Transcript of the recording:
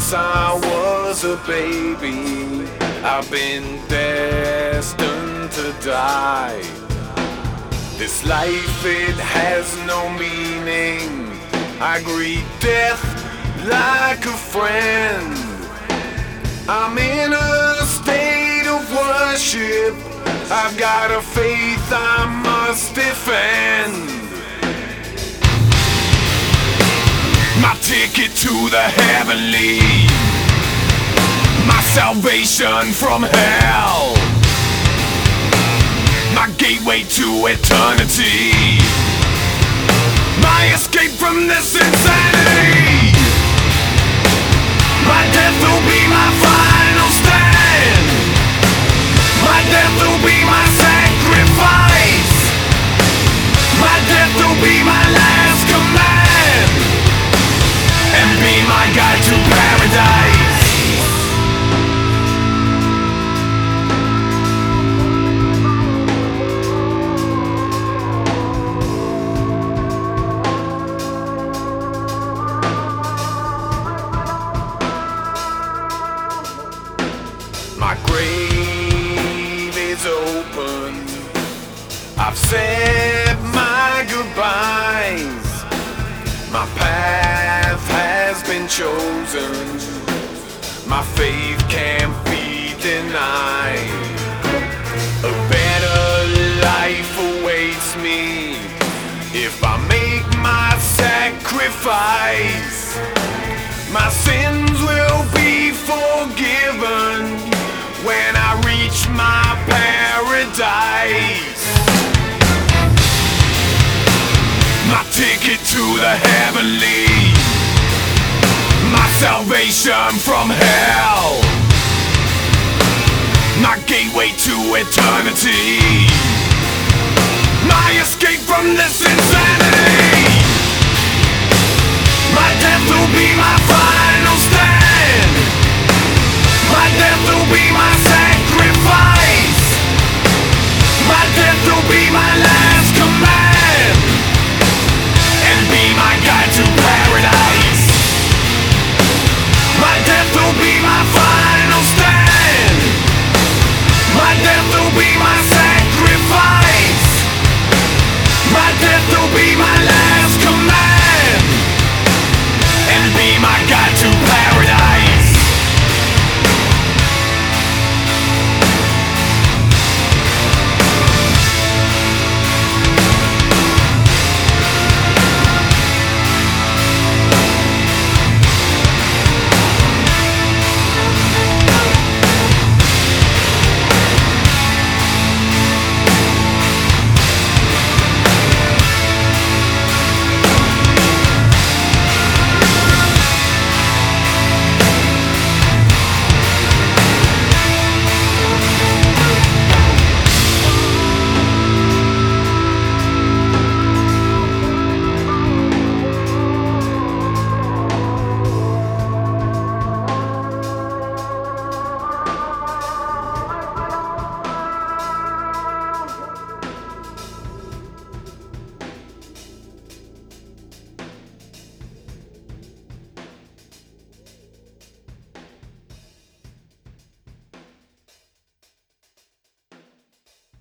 since I was a baby. I've been destined to die. This life, it has no meaning. I greet death like a friend. I'm in a state of worship. I've got a faith I must defend. My ticket to the heavenly, my salvation from hell, my gateway to eternity, my escape from this insanity. My death will be my final stand. My death will be my sacrifice. My death will be my last command, and be my guide to paradise. My grave is open. I've said my goodbyes. My path has been chosen. My faith can't be denied. A better life awaits me if I make my sacrifice. My sins will be forgiven when I reach my paradise. My ticket to the heavenly, my salvation from hell, my gateway to eternity, my escape from this insanity.